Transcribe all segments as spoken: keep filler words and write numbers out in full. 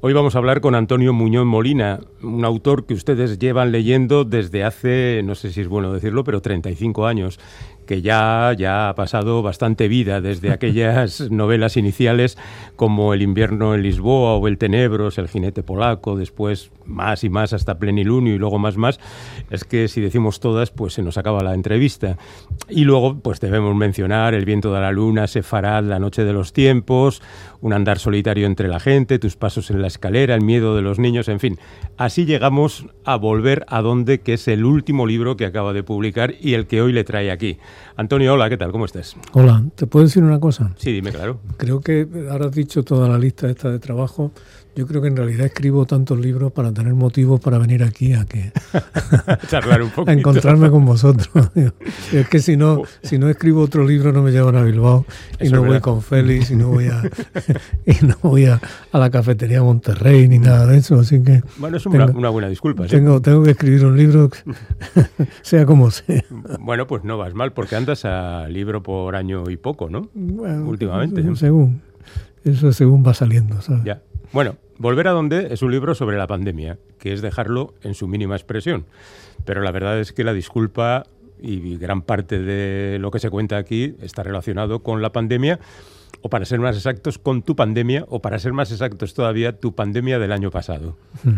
Hoy vamos a hablar con Antonio Muñoz Molina, un autor que ustedes llevan leyendo desde hace, no sé si es bueno decirlo, pero treinta y cinco años, que ya, ya ha pasado bastante vida desde aquellas novelas iniciales como El invierno en Lisboa o El Tenebros, El jinete polaco, después más y más hasta Plenilunio y luego más más. Es que si decimos todas, pues se nos acaba la entrevista. Y luego pues debemos mencionar El viento de la luna, Sefarad, La noche de los tiempos, Un andar solitario entre la gente, Tus pasos en la escalera, El miedo de los niños, en fin. Así llegamos a Volver a donde, que es el último libro que acaba de publicar y el que hoy le trae aquí. Antonio, hola, ¿qué tal? ¿Cómo estás? Hola, ¿te puedo decir una cosa? Sí, dime, claro. Creo que ahora has dicho toda la lista esta de trabajo. Yo creo que en realidad escribo tantos libros para tener motivos para venir aquí a que charlar un poquito. A encontrarme con vosotros. Es que si no, si no escribo otro libro no me llevan a Bilbao y Eso no voy con Félix y no voy a y no voy a, a la cafetería Monterrey ni nada de eso, así que bueno, es una, tengo, una buena disculpa. ¿Sí? Tengo, tengo que escribir un libro sea como sea. Bueno, pues no vas mal porque andas a libro por año y poco, ¿no? Bueno, últimamente. Según eso según va saliendo, ¿sabes? Ya. Bueno, Volver a donde es un libro sobre la pandemia, que es dejarlo en su mínima expresión. Pero la verdad es que la disculpa y gran parte de lo que se cuenta aquí está relacionado con la pandemia, o para ser más exactos, con tu pandemia, o para ser más exactos todavía, tu pandemia del año pasado.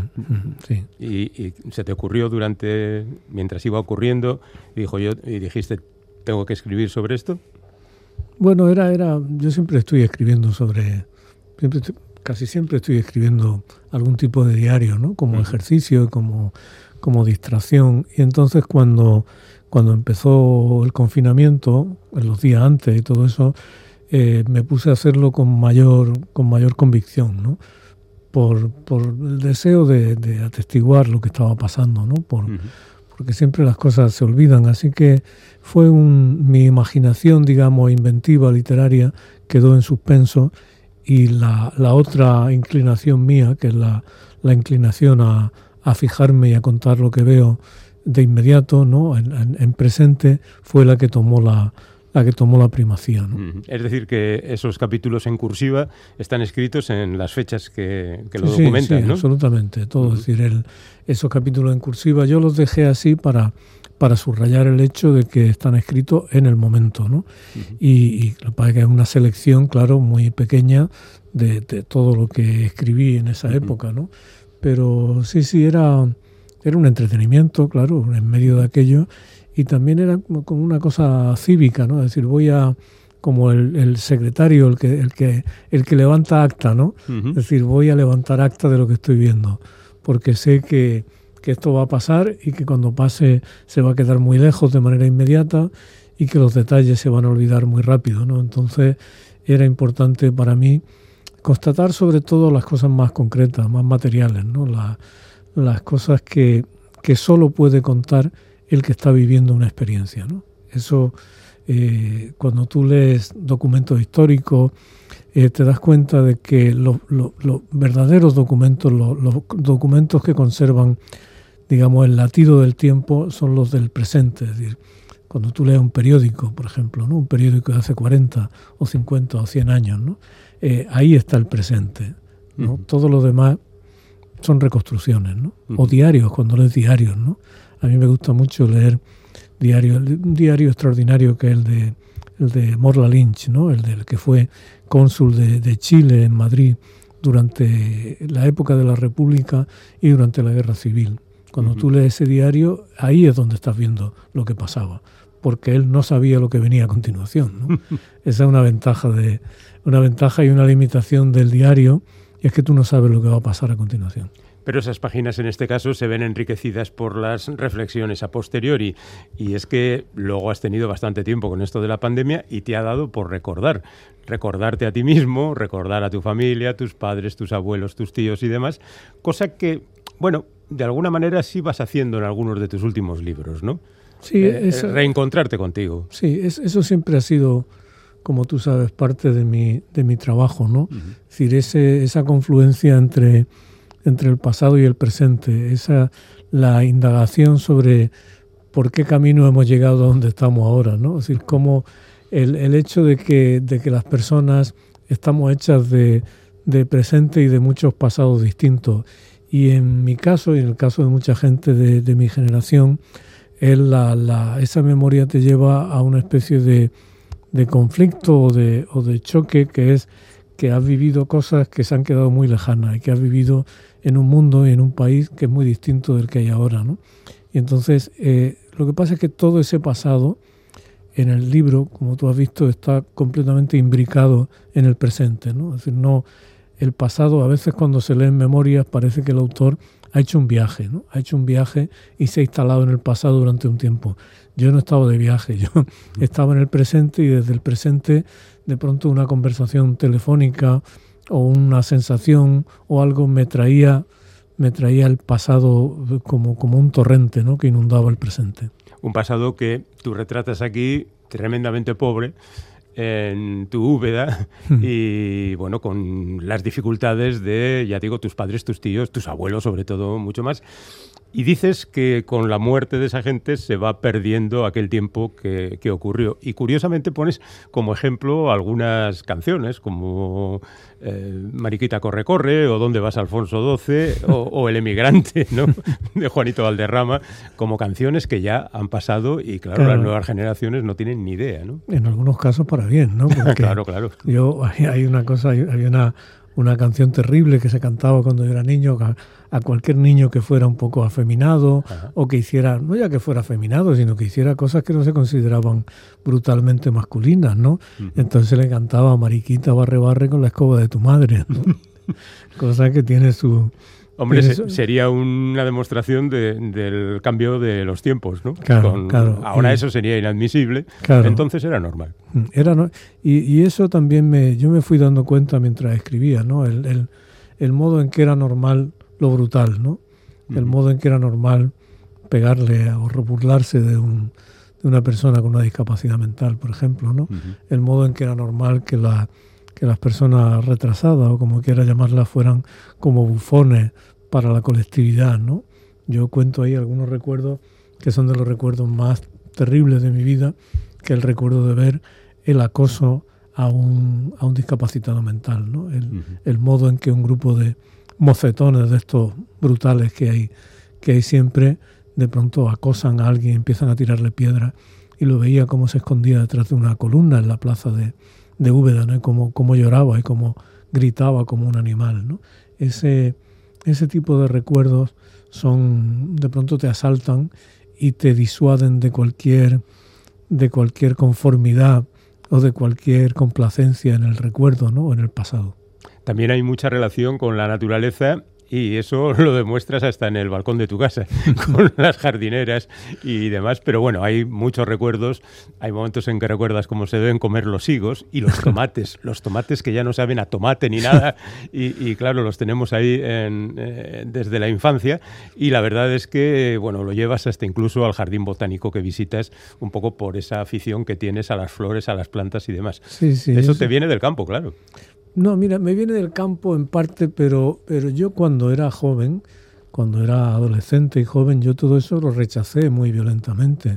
Sí. Y, y se te ocurrió durante, mientras iba ocurriendo, y, dijo yo, y dijiste, ¿tengo que escribir sobre esto? Bueno, era, era, yo siempre estoy escribiendo sobre... Siempre estoy, casi siempre estoy escribiendo algún tipo de diario, ¿no? Como uh-huh. ejercicio, como, como distracción. Y entonces cuando, cuando empezó el confinamiento, en los días antes y todo eso, eh, me puse a hacerlo con mayor, con mayor convicción, ¿no? Por, por el deseo de, de atestiguar lo que estaba pasando, ¿no? Por, uh-huh. Porque siempre las cosas se olvidan. Así que fue un, mi imaginación, digamos, inventiva, literaria, quedó en suspenso. Y la, la otra inclinación mía, que es la, la inclinación a, a fijarme y a contar lo que veo de inmediato, ¿no? En, en, en presente, fue la que tomó la, la que tomó la primacía, ¿no? Es decir, que esos capítulos en cursiva están escritos en las fechas que, que lo sí, documentan, sí, ¿no? Absolutamente. Todo, uh-huh. Es decir, el, esos capítulos en cursiva yo los dejé así para... para subrayar el hecho de que están escritos en el momento, ¿no? Uh-huh. Y, y lo que pasa es que es una selección, claro, muy pequeña de, de todo lo que escribí en esa uh-huh. época, ¿no? Pero sí, sí, era, era un entretenimiento, claro, en medio de aquello, y también era como, como una cosa cívica, ¿no? Es decir, voy a... como el, el secretario, el que, el, que, el que levanta acta, ¿no? Uh-huh. Es decir, voy a levantar acta de lo que estoy viendo, porque sé que... que esto va a pasar y que cuando pase se va a quedar muy lejos de manera inmediata y que los detalles se van a olvidar muy rápido, ¿no? Entonces era importante para mí constatar sobre todo las cosas más concretas, más materiales, ¿no? La, las cosas que, que solo puede contar el que está viviendo una experiencia, ¿no? Eso, eh, cuando tú lees documentos históricos, eh, te das cuenta de que los lo, lo verdaderos documentos, los lo documentos que conservan, digamos, el latido del tiempo son los del presente. Es decir, cuando tú lees un periódico, por ejemplo, ¿no? Un periódico de hace cuarenta o cincuenta o cien años, ¿no? Eh, ahí está el presente, ¿no? Uh-huh. Todo lo demás son reconstrucciones, ¿no? Uh-huh. O diarios, cuando lees diarios, ¿no? A mí me gusta mucho leer diarios, un diario extraordinario que es el de, el de Morla Lynch, ¿no? El del que fue cónsul de, de Chile en Madrid durante la época de la República y durante la Guerra Civil. Cuando uh-huh. tú lees ese diario, ahí es donde estás viendo lo que pasaba, porque él no sabía lo que venía a continuación, ¿no? Esa es una ventaja de una ventaja y una limitación del diario, y es que tú no sabes lo que va a pasar a continuación. Pero esas páginas en este caso se ven enriquecidas por las reflexiones a posteriori, y es que luego has tenido bastante tiempo con esto de la pandemia y te ha dado por recordar, recordarte a ti mismo, recordar a tu familia, a tus padres, tus abuelos, tus tíos y demás, cosa que, bueno, de alguna manera sí vas haciendo en algunos de tus últimos libros, ¿no? Sí, eh, eso, reencontrarte contigo. Sí, es, eso siempre ha sido, como tú sabes, parte de mi, de mi trabajo, ¿no? Uh-huh. Es decir, ese, esa confluencia entre, entre el pasado y el presente, esa, la indagación sobre por qué camino hemos llegado a donde estamos ahora, ¿no? Es decir, cómo el, el hecho de que, de que las personas estamos hechas de, de presente y de muchos pasados distintos. Y en mi caso, y en el caso de mucha gente de, de mi generación, es la, la, esa memoria te lleva a una especie de, de conflicto o de, o de choque, que es que has vivido cosas que se han quedado muy lejanas y que has vivido en un mundo y en un país que es muy distinto del que hay ahora, ¿no? Y entonces, eh, lo que pasa es que todo ese pasado en el libro, como tú has visto, está completamente imbricado en el presente, ¿no? Es decir, no, el pasado, a veces cuando se leen memorias parece que el autor ha hecho un viaje, ¿no? Ha hecho un viaje y se ha instalado en el pasado durante un tiempo. Yo no he estado de viaje, yo estaba en el presente y desde el presente de pronto una conversación telefónica o una sensación o algo me traía, me traía el pasado como, como un torrente, ¿no? Que inundaba el presente. Un pasado que tú retratas aquí tremendamente pobre en tu Úbeda y, bueno, con las dificultades de, ya digo, tus padres, tus tíos, tus abuelos sobre todo, mucho más. Y dices que con la muerte de esa gente se va perdiendo aquel tiempo que, que ocurrió. Y curiosamente pones como ejemplo algunas canciones, como eh, Mariquita corre, corre, o ¿Dónde vas, Alfonso doce? O, o El emigrante, ¿no? De Juanito Valderrama, como canciones que ya han pasado y, claro, claro, las nuevas generaciones no tienen ni idea, ¿no? En algunos casos para bien, ¿no? Porque claro, claro. Yo, hay una cosa, hay una... una canción terrible que se cantaba cuando yo era niño, a, a cualquier niño que fuera un poco afeminado, ajá, o que hiciera, no ya que fuera afeminado, sino que hiciera cosas que no se consideraban brutalmente masculinas, ¿no? Uh-huh. Entonces le cantaba Mariquita, barre, barre con la escoba de tu madre, ¿no? Cosa que tiene su... Hombre, se, sería una demostración de, del cambio de los tiempos, ¿no? Claro, Con, claro. Ahora y, eso sería inadmisible, claro, entonces era normal. Era no, y, y eso también me, yo me fui dando cuenta mientras escribía, ¿no? El, el, el modo en que era normal lo brutal, ¿no? El uh-huh. modo en que era normal pegarle o burlarse de, un, de una persona con una discapacidad mental, por ejemplo, ¿no? Uh-huh. El modo en que era normal que la... que las personas retrasadas, o como quiera llamarlas, fueran como bufones para la colectividad, ¿no? Yo cuento ahí algunos recuerdos que son de los recuerdos más terribles de mi vida, que el recuerdo de ver el acoso a un, a un discapacitado mental, ¿no? El, uh-huh. el modo en que un grupo de mocetones de estos brutales que hay, que hay siempre, de pronto acosan a alguien, empiezan a tirarle piedras, y lo veía cómo se escondía detrás de una columna en la plaza de de Úbeda, ¿no? Como, como lloraba y como gritaba como un animal, ¿no? Ese, ese tipo de recuerdos son, de pronto te asaltan y te disuaden de cualquier, de cualquier conformidad o de cualquier complacencia en el recuerdo, ¿no? O en el pasado. También hay mucha relación con la naturaleza. Y eso lo demuestras hasta en el balcón de tu casa, con las jardineras y demás. Pero bueno, hay muchos recuerdos. Hay momentos en que recuerdas cómo se deben comer los higos y los tomates. Los tomates que ya no saben a tomate ni nada. Y, y claro, los tenemos ahí en, eh, desde la infancia. Y la verdad es que, bueno, lo llevas hasta incluso al jardín botánico que visitas, un poco por esa afición que tienes a las flores, a las plantas y demás. Sí, sí, eso eso te viene del campo, claro. No, mira, me viene del campo en parte, pero, pero yo cuando era joven, cuando era adolescente y joven, yo todo eso lo rechacé muy violentamente,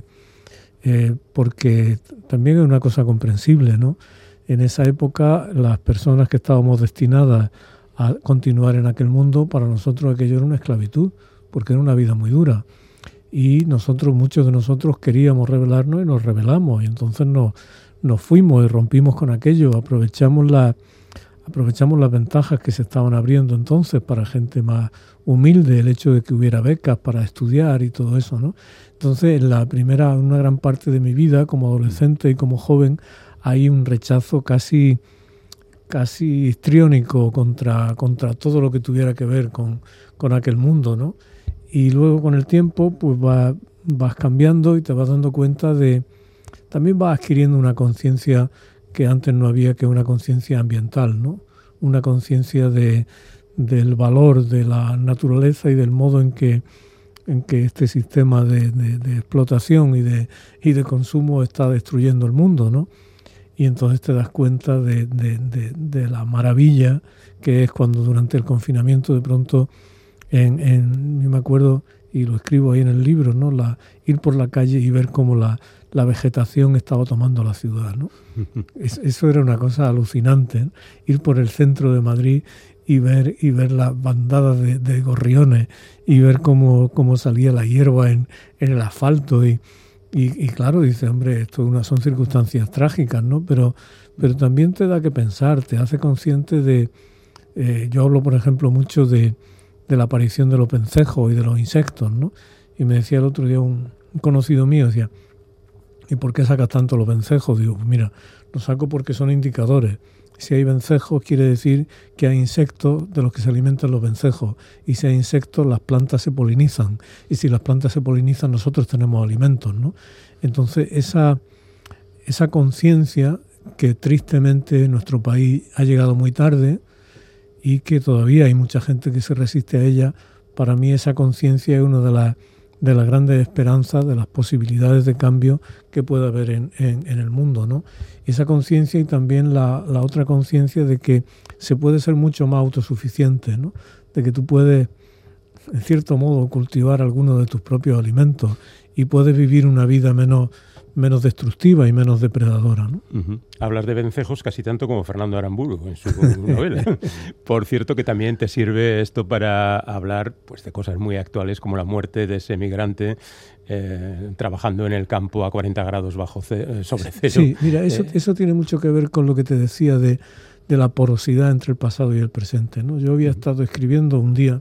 eh, porque también es una cosa comprensible, ¿no? En esa época, las personas que estábamos destinadas a continuar en aquel mundo, para nosotros aquello era una esclavitud, porque era una vida muy dura. Y nosotros, muchos de nosotros queríamos rebelarnos y nos rebelamos, y entonces nos, nos fuimos y rompimos con aquello, aprovechamos la... Aprovechamos las ventajas que se estaban abriendo entonces para gente más humilde, el hecho de que hubiera becas para estudiar y todo eso, ¿no? Entonces, en la primera, una gran parte de mi vida, como adolescente y como joven, hay un rechazo casi, casi histriónico contra, contra todo lo que tuviera que ver con, con aquel mundo, ¿no? Y luego, con el tiempo, pues va, vas cambiando y te vas dando cuenta de... También vas adquiriendo una conciencia que antes no había, que una conciencia ambiental, ¿no? Una conciencia de, del valor de la naturaleza y del modo en que, en que este sistema de, de, de explotación y de, y de consumo está destruyendo el mundo, ¿no? Y entonces te das cuenta de, de, de, de la maravilla que es cuando durante el confinamiento de pronto, en, en, yo me acuerdo, y lo escribo ahí en el libro, ¿no? La, ir por la calle y ver cómo la, la vegetación estaba tomando la ciudad, ¿no? Es, eso era una cosa alucinante, ¿no? Ir por el centro de Madrid y ver y ver las bandadas de, de gorriones y ver cómo, cómo salía la hierba en, en el asfalto y, y, y claro, dice, hombre, esto una, son circunstancias trágicas, ¿no? Pero, pero también te da que pensar, te hace consciente de... Eh, yo hablo, por ejemplo, mucho de, de la aparición de los vencejos y de los insectos, ¿no? Y me decía el otro día un, un conocido mío, decía, ¿y por qué sacas tanto los vencejos? Digo, pues mira, los saco porque son indicadores. Si hay vencejos, quiere decir que hay insectos de los que se alimentan los vencejos. Y si hay insectos, las plantas se polinizan. Y si las plantas se polinizan, nosotros tenemos alimentos, ¿no? Entonces, esa, esa conciencia que tristemente en nuestro país ha llegado muy tarde y que todavía hay mucha gente que se resiste a ella, para mí esa conciencia es una de las, de las grandes esperanzas, de las posibilidades de cambio que puede haber en, en, en el mundo, ¿no? Esa conciencia y también la, la otra conciencia de que se puede ser mucho más autosuficiente, ¿no? De que tú puedes, en cierto modo, cultivar algunos de tus propios alimentos y puedes vivir una vida menos, menos destructiva y menos depredadora, ¿no? Uh-huh. Hablas de vencejos casi tanto como Fernando Aramburu en su novela. Por cierto, que también te sirve esto para hablar pues, de cosas muy actuales como la muerte de ese migrante eh, trabajando en el campo a cuarenta grados bajo ce- sobre cero. Sí, mira, eso, eh, eso tiene mucho que ver con lo que te decía de, de la porosidad entre el pasado y el presente, ¿no? Yo había uh-huh. estado escribiendo un día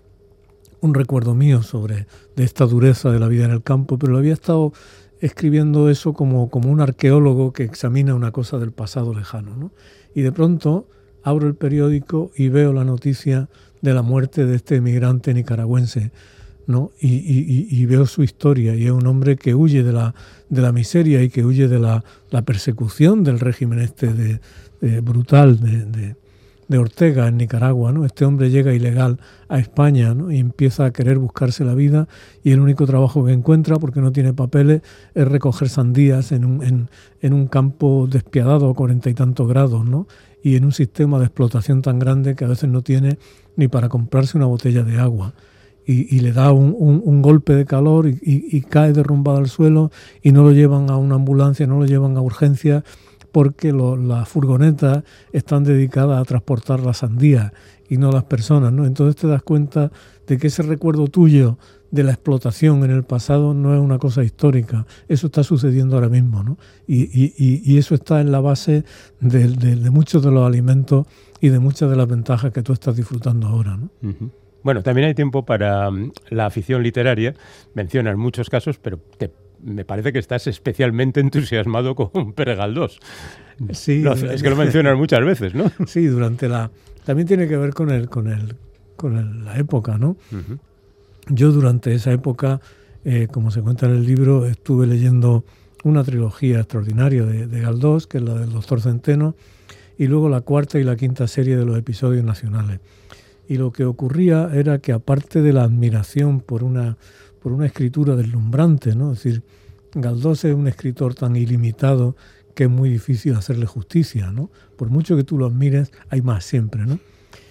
un recuerdo mío sobre de esta dureza de la vida en el campo, pero lo había estado escribiendo eso como, como un arqueólogo que examina una cosa del pasado lejano, ¿no? Y de pronto abro el periódico y veo la noticia de la muerte de este emigrante nicaragüense, ¿no? Y, y, y veo su historia, y es un hombre que huye de la, de la miseria y que huye de la, la persecución del régimen este de, de brutal de, de, de Ortega en Nicaragua, ¿no? Este hombre llega ilegal a España, ¿no? Y empieza a querer buscarse la vida, y el único trabajo que encuentra, porque no tiene papeles, es recoger sandías en un, en, en un campo despiadado a cuarenta y tantos grados, ¿no? Y en un sistema de explotación tan grande que a veces no tiene ni para comprarse una botella de agua. Y, y le da un, un, un golpe de calor y, y, y cae derrumbado al suelo, y no lo llevan a una ambulancia, no lo llevan a urgencias, porque lo, las furgonetas están dedicadas a transportar las sandías y no las personas, ¿no? Entonces te das cuenta de que ese recuerdo tuyo de la explotación en el pasado no es una cosa histórica, eso está sucediendo ahora mismo, ¿no? Y, y, y eso está en la base de, de, de muchos de los alimentos y de muchas de las ventajas que tú estás disfrutando ahora, ¿no? Uh-huh. Bueno, también hay tiempo para um, la afición literaria. Mencionas muchos casos, pero que me parece que estás especialmente entusiasmado con Pere Galdós. Sí, no, es que lo mencionas muchas veces, ¿no? Sí, durante la... También tiene que ver con el, con el, con el, la época, ¿no? Uh-huh. Yo durante esa época, eh, como se cuenta en el libro, estuve leyendo una trilogía extraordinaria de, de Galdós, que es la del Doctor Centeno, y luego la cuarta y la quinta serie de los episodios nacionales. Y lo que ocurría era que, aparte de la admiración por una, por una escritura deslumbrante, ¿no? Es decir, Galdós es un escritor tan ilimitado que es muy difícil hacerle justicia, ¿no? Por mucho que tú lo admires, hay más siempre, ¿no?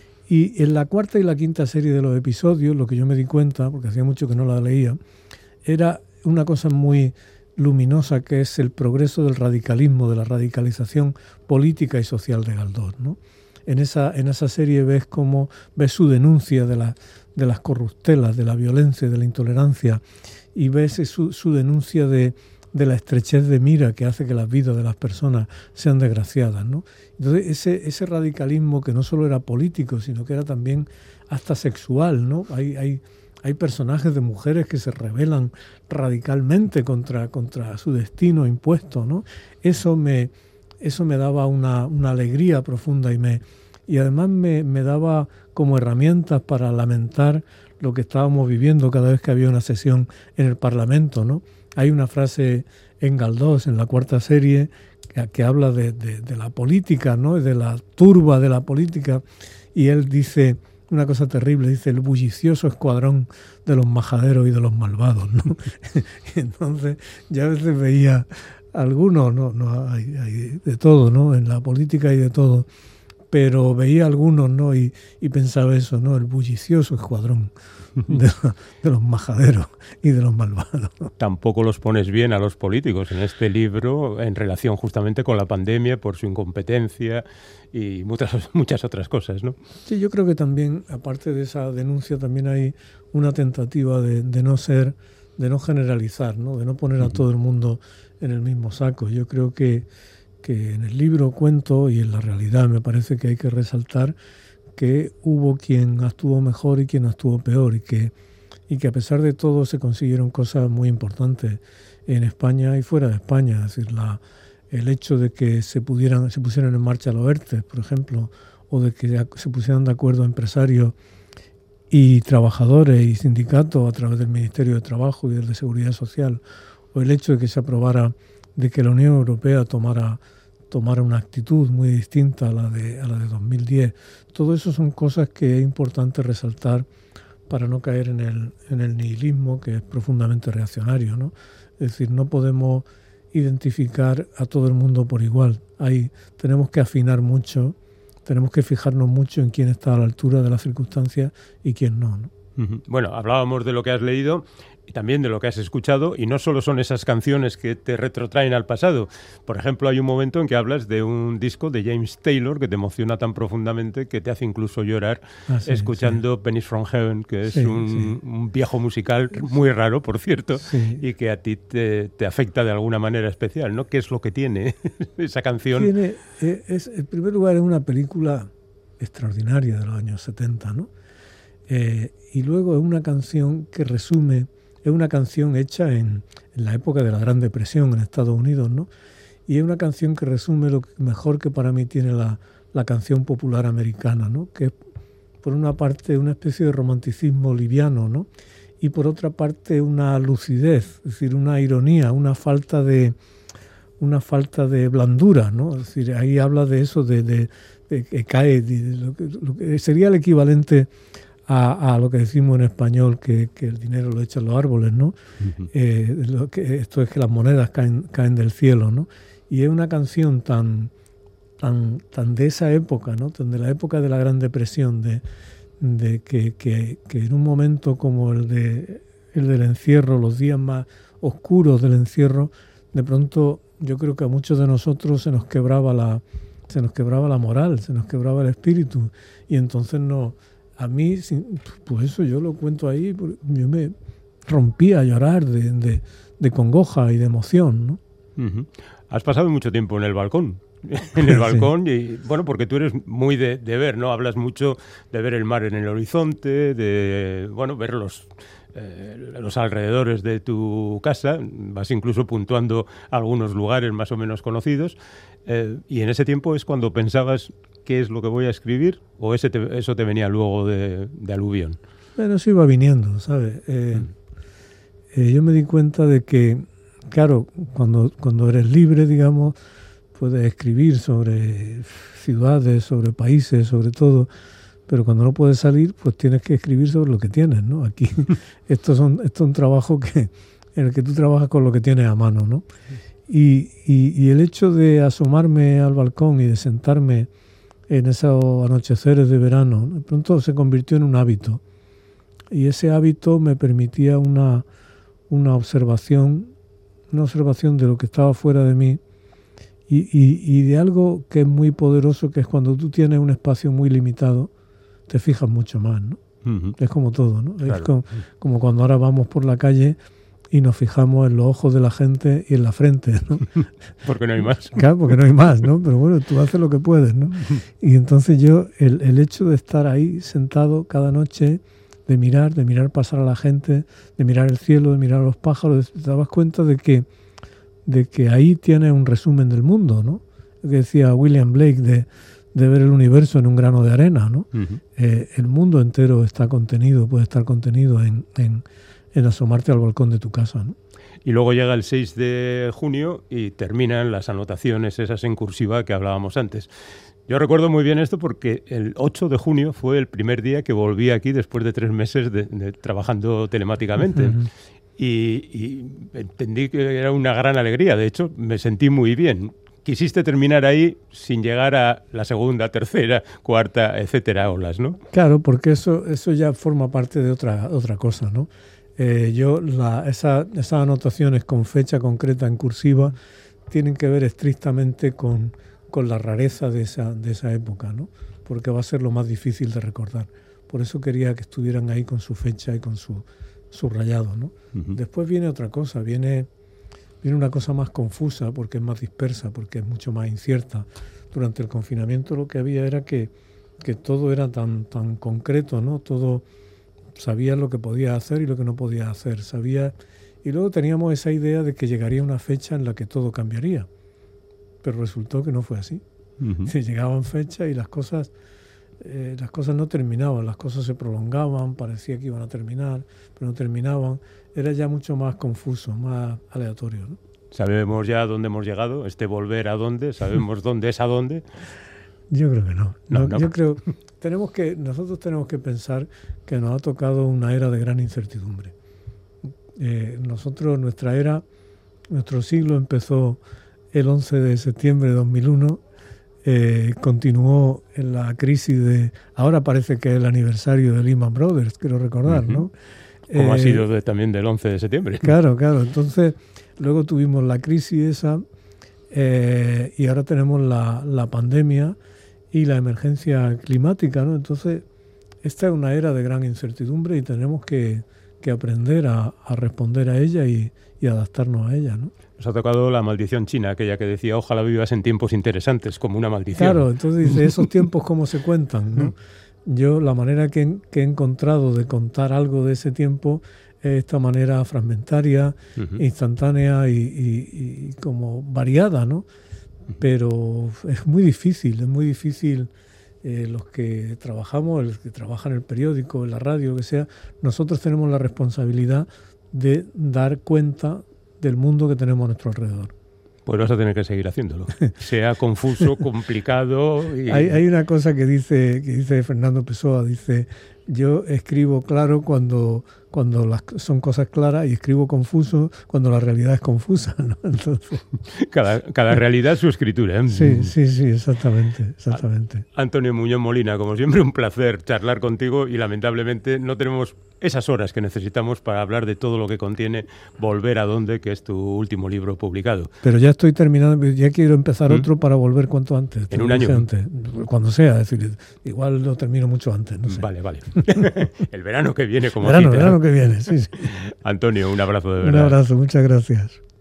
Y en la cuarta y la quinta serie de los episodios, lo que yo me di cuenta, porque hacía mucho que no la leía, era una cosa muy luminosa, que es el progreso del radicalismo, de la radicalización política y social de Galdós, ¿no? En esa, en esa serie ves cómo ves su denuncia de, la, de las corruptelas, de la violencia, de la intolerancia, y ves su, su denuncia de, de la estrechez de mira que hace que las vidas de las personas sean desgraciadas, ¿no? Entonces ese, ese radicalismo, que no solo era político, sino que era también hasta sexual, ¿no? Hay, hay, hay personajes de mujeres que se rebelan radicalmente contra, contra su destino impuesto, ¿no? Eso me... Eso me daba una, una alegría profunda y me y además me, me daba como herramientas para lamentar lo que estábamos viviendo cada vez que había una sesión en el Parlamento, ¿no? Hay una frase en Galdós, en la cuarta serie, que, que habla de, de, de la política, ¿no? De la turba de la política, y él dice una cosa terrible, dice: el bullicioso escuadrón de los majaderos y de los malvados, ¿no? Y entonces ya a veces veía... Algunos, no, no hay, hay de todo, ¿no? En la política hay de todo, pero veía algunos, ¿no? Y, y pensaba eso, ¿no? El bullicioso escuadrón de, de los majaderos y de los malvados. Tampoco los pones bien a los políticos en este libro en relación justamente con la pandemia por su incompetencia y muchas, muchas otras cosas, ¿no? Sí, yo creo que también, aparte de esa denuncia, también hay una tentativa de, de no ser, de no generalizar, ¿no? De no poner a todo el mundo en el mismo saco. Yo creo que que en el libro cuento, y en la realidad me parece que hay que resaltar que hubo quien actuó mejor y quien actuó peor, y que, y que a pesar de todo se consiguieron cosas muy importantes en España y fuera de España. Es decir, la, el hecho de que se pudieran se pusieran en marcha los ERTE, por ejemplo, o de que se pusieran de acuerdo empresarios y trabajadores y sindicatos a través del Ministerio de Trabajo y del de Seguridad Social, o el hecho de que se aprobara de que la Unión Europea tomara, tomara una actitud muy distinta a la de, a la de dos mil diez. Todo eso son cosas que es importante resaltar para no caer en el, en el nihilismo, que es profundamente reaccionario, ¿no? Es decir, no podemos identificar a todo el mundo por igual. Hay, tenemos que afinar mucho, tenemos que fijarnos mucho en quién está a la altura de las circunstancias y quién no, ¿no? Bueno, hablábamos de lo que has leído y también de lo que has escuchado, y no solo son esas canciones que te retrotraen al pasado. Por ejemplo, hay un momento en que hablas de un disco de James Taylor que te emociona tan profundamente que te hace incluso llorar ah, sí, escuchando sí. Pennies from Heaven, que es sí, un, sí. un viejo musical muy raro, por cierto, sí. y que a ti te, te afecta de alguna manera especial, ¿no? ¿Qué es lo que tiene esa canción? Tiene, es, en primer lugar, es una película extraordinaria de los años setenta, ¿no? Eh, y luego es una canción que resume, es una canción hecha en, en la época de la Gran Depresión en Estados Unidos, ¿no? Y es una canción que resume lo mejor que para mí tiene la, la canción popular americana, ¿no? Que es, por una parte, una especie de romanticismo liviano, ¿no? Y por otra parte, una lucidez, es decir, una ironía, una falta de, una falta de blandura, ¿no? Es decir, ahí habla de eso, de, de, de que cae, de lo que, lo que sería el equivalente A, a lo que decimos en español, que, que el dinero lo echan los árboles, ¿no? Uh-huh. Eh, lo que, esto es que las monedas caen, caen del cielo, ¿no? Y es una canción tan, tan, tan de esa época, ¿no? Tan de la época de la Gran Depresión, de, de que, que, que en un momento como el, de, el del encierro, los días más oscuros del encierro, de pronto yo creo que a muchos de nosotros se nos quebraba la, se nos quebraba la moral, se nos quebraba el espíritu, y entonces no... A mí, pues eso yo lo cuento ahí, yo me rompía a llorar de, de, de congoja y de emoción, ¿no? Uh-huh. Has pasado mucho tiempo en el balcón, en el balcón, sí. Y bueno, porque tú eres muy de, de ver, ¿no? Hablas mucho de ver el mar en el horizonte, de, bueno, ver los, eh, los alrededores de tu casa, vas incluso puntuando algunos lugares más o menos conocidos, eh, y en ese tiempo es cuando pensabas... ¿Qué es lo que voy a escribir? ¿O ese te, eso te venía luego de, de aluvión? Bueno, eso iba viniendo, ¿sabes? Eh, mm. eh, yo me di cuenta de que, claro, cuando, cuando eres libre, digamos, puedes escribir sobre ciudades, sobre países, sobre todo, pero cuando no puedes salir, pues tienes que escribir sobre lo que tienes, ¿no? Aquí, esto, son, esto es un trabajo que, en el que tú trabajas con lo que tienes a mano, ¿no? Y, y, y el hecho de asomarme al balcón y de sentarme en esos anocheceres de verano, de pronto se convirtió en un hábito, y ese hábito me permitía una, una observación, una observación de lo que estaba fuera de mí y, y, y de algo que es muy poderoso, que es cuando tú tienes un espacio muy limitado, te fijas mucho más, ¿no? Uh-huh. Es como todo, ¿no? Claro. Es como, como cuando ahora vamos por la calle y nos fijamos en los ojos de la gente y en la frente, ¿no? Porque no hay más. Claro, porque no hay más, ¿no? Pero bueno, tú haces lo que puedes, ¿no? Y entonces yo, el, el hecho de estar ahí sentado cada noche, de mirar, de mirar pasar a la gente, de mirar el cielo, de mirar a los pájaros, te dabas cuenta de que, de que ahí tienes un resumen del mundo, ¿no? Lo que decía William Blake de, de ver el universo en un grano de arena, ¿no? Uh-huh. Eh, el mundo entero está contenido, puede estar contenido en... en en asomarte al balcón de tu casa, ¿no? Y luego llega el seis de junio y terminan las anotaciones esas en cursiva que hablábamos antes. Yo recuerdo muy bien esto porque el ocho de junio fue el primer día que volví aquí después de tres meses de, de, trabajando telemáticamente. Uh-huh. y, y entendí que era una gran alegría. De hecho, me sentí muy bien. quisiste terminar ahí sin llegar a la segunda, tercera, cuarta, etcétera, olas, ¿no? Claro, porque eso, eso ya forma parte de otra, otra cosa, ¿no? Eh, yo, la, esa, esas anotaciones con fecha concreta en cursiva tienen que ver estrictamente con, con la rareza de esa, de esa época, ¿no? Porque va a ser lo más difícil de recordar. Por eso quería que estuvieran ahí con su fecha y con su subrayado, ¿no? Uh-huh. Después viene otra cosa, viene... Viene una cosa más confusa porque es más dispersa, porque es mucho más incierta. Durante el confinamiento lo que había era que, que todo era tan, tan concreto, ¿no? Todo sabías lo que podías hacer y lo que no podías hacer. Sabías, y luego teníamos esa idea de que llegaría una fecha en la que todo cambiaría. Pero resultó que no fue así. Uh-huh. Se llegaban fechas y las cosas, eh, las cosas no terminaban, las cosas se prolongaban, parecía que iban a terminar, pero no terminaban. Era ya mucho más confuso, más aleatorio, ¿no? ¿Sabemos ya dónde hemos llegado? ¿Este volver a dónde? ¿Sabemos dónde es a dónde? Yo creo que no. no, no, no. Yo creo tenemos que nosotros tenemos que pensar que nos ha tocado una era de gran incertidumbre. Eh, nosotros, nuestra era, nuestro siglo empezó el once de septiembre de dos mil uno, eh, continuó en la crisis de... Ahora parece que es el aniversario de Lehman Brothers, quiero recordar, uh-huh. ¿no? Como eh, ha sido de, también del once de septiembre. Claro, claro. Entonces, luego tuvimos la crisis esa eh, y ahora tenemos la, la pandemia y la emergencia climática, ¿no? Entonces, esta es una era de gran incertidumbre y tenemos que, que aprender a, a responder a ella y, y adaptarnos a ella, ¿no? Nos ha tocado la maldición china, aquella que decía, ojalá vivas en tiempos interesantes, como una maldición. Claro, entonces dice, esos tiempos cómo se cuentan, ¿no? Yo la manera que, que he encontrado de contar algo de ese tiempo es esta manera fragmentaria, uh-huh. instantánea y, y, y como variada, ¿no? Uh-huh. Pero es muy difícil, es muy difícil. Eh, los que trabajamos, los que trabajan en el periódico, en la radio, lo que sea, nosotros tenemos la responsabilidad de dar cuenta del mundo que tenemos a nuestro alrededor. Pues vas a tener que seguir haciéndolo. Sea confuso, complicado. Y... Hay, hay una cosa que dice, que dice Fernando Pessoa, dice, yo escribo claro cuando, cuando las, son cosas claras y escribo confuso cuando la realidad es confusa, ¿no? Entonces... Cada, cada realidad su escritura, ¿eh? Sí, sí, sí, exactamente, exactamente. Antonio Muñoz Molina, como siempre, un placer charlar contigo y lamentablemente no tenemos esas horas que necesitamos para hablar de todo lo que contiene Volver a dónde, que es tu último libro publicado. Pero ya estoy terminando, ya quiero empezar ¿Mm? otro para volver cuanto antes. ¿En un año? Antes, cuando sea, es decir, igual lo termino mucho antes, no sé. Vale, vale. El verano que viene, como verano, cita. verano que viene, sí, sí. Antonio, un abrazo de verdad. Un abrazo, muchas gracias.